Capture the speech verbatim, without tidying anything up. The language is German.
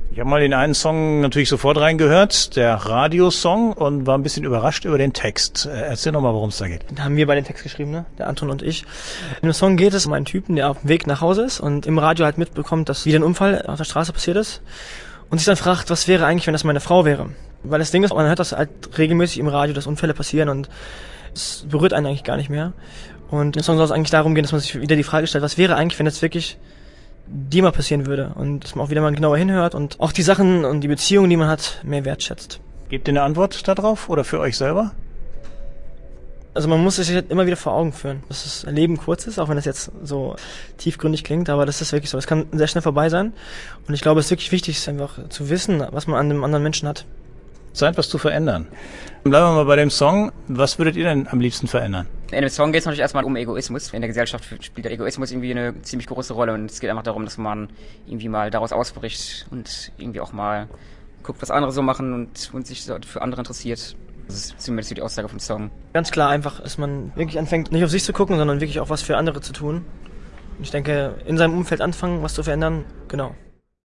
Ich habe mal den einen Song natürlich sofort reingehört, der Radiosong, und war ein bisschen überrascht über den Text. Erzähl noch mal, worum es da geht. Da haben wir beide den Text geschrieben, ne? Der Anton und ich. In dem Song geht es um einen Typen, der auf dem Weg nach Hause ist und im Radio halt mitbekommt, dass wieder ein Unfall auf der Straße passiert ist und sich dann fragt, was wäre eigentlich, wenn das meine Frau wäre? Weil das Ding ist, man hört das halt regelmäßig im Radio, dass Unfälle passieren und es berührt einen eigentlich gar nicht mehr. Und im Song soll es eigentlich darum gehen, dass man sich wieder die Frage stellt, was wäre eigentlich, wenn das wirklich dir mal passieren würde? Und dass man auch wieder mal genauer hinhört und auch die Sachen und die Beziehungen, die man hat, mehr wertschätzt. Gebt ihr eine Antwort darauf oder für euch selber? Also man muss sich halt immer wieder vor Augen führen, dass das Leben kurz ist, auch wenn das jetzt so tiefgründig klingt, aber das ist wirklich so. Es kann sehr schnell vorbei sein. Und ich glaube, es ist wirklich wichtig, ist einfach zu wissen, was man an dem anderen Menschen hat. Zeit, was zu verändern. Bleiben wir mal bei dem Song. Was würdet ihr denn am liebsten verändern? In dem Song geht es natürlich erstmal um Egoismus. In der Gesellschaft spielt der Egoismus irgendwie eine ziemlich große Rolle und es geht einfach darum, dass man irgendwie mal daraus ausbricht und irgendwie auch mal guckt, was andere so machen und, und sich für andere interessiert. Das ist zumindest die Aussage vom Song. Ganz klar einfach, dass man wirklich anfängt, nicht auf sich zu gucken, sondern wirklich auch was für andere zu tun. Und ich denke, in seinem Umfeld anfangen, was zu verändern, genau.